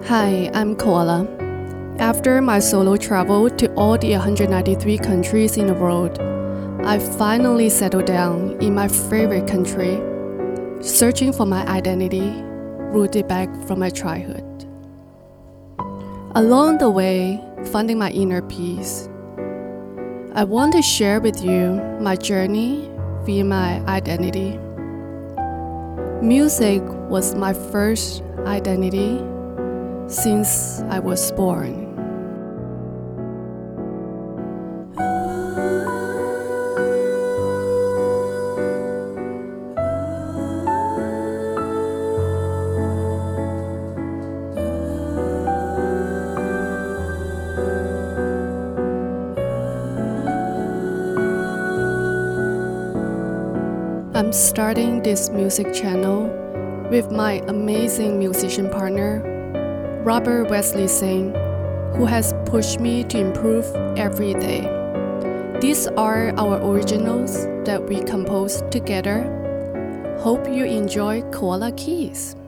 Hi, I'm Koala. After my solo travel to all the 193 countries in the world, I finally settled down in my favorite country, searching for my identity, rooted back from my childhood. Along the way, finding my inner peace, I want to share with you my journey via my identity. Music was my first identity since I was born. I'm starting this music channel with my amazing musician partner, Robert Wesley Singh, who has pushed me to improve every day. These are our originals that we composed together. Hope you enjoy Koala Keys.